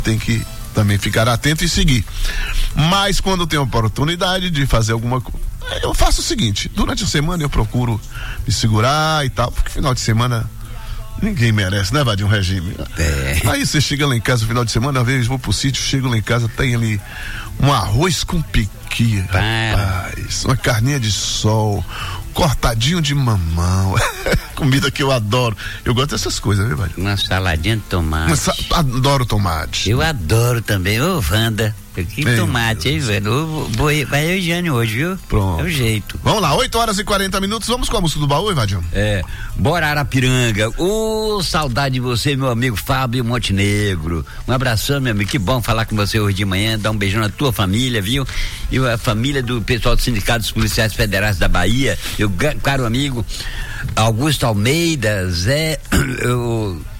tem que também ficar atento e seguir. Mas quando tem oportunidade de fazer alguma coisa, eu faço o seguinte: durante a semana eu procuro me segurar e tal, porque final de semana ninguém merece, né, Vadinho, um regime. Aí você chega lá em casa no final de semana, às vezes vou pro sítio, chego lá em casa, tem ali um arroz com piqui, rapaz, uma carninha de sol, cortadinho de mamão, comida que eu adoro. Eu gosto dessas coisas, viu, Vadinho? Uma saladinha de tomate. Adoro tomate. Eu adoro também. Ô, Wanda, que tomate, hein, velho? Vai o Jânio hoje, viu? Pronto. É o jeito. Vamos lá, 8h40. Vamos com a música do baú, Evadião? Bora Arapiranga. Saudade de você, meu amigo Fábio Montenegro. Um abração, meu amigo. Que bom falar com você hoje de manhã. Dar um beijão na tua família, viu? E a família do pessoal do Sindicato dos Policiais Federais da Bahia. Meu caro amigo Augusto Almeida, Zé,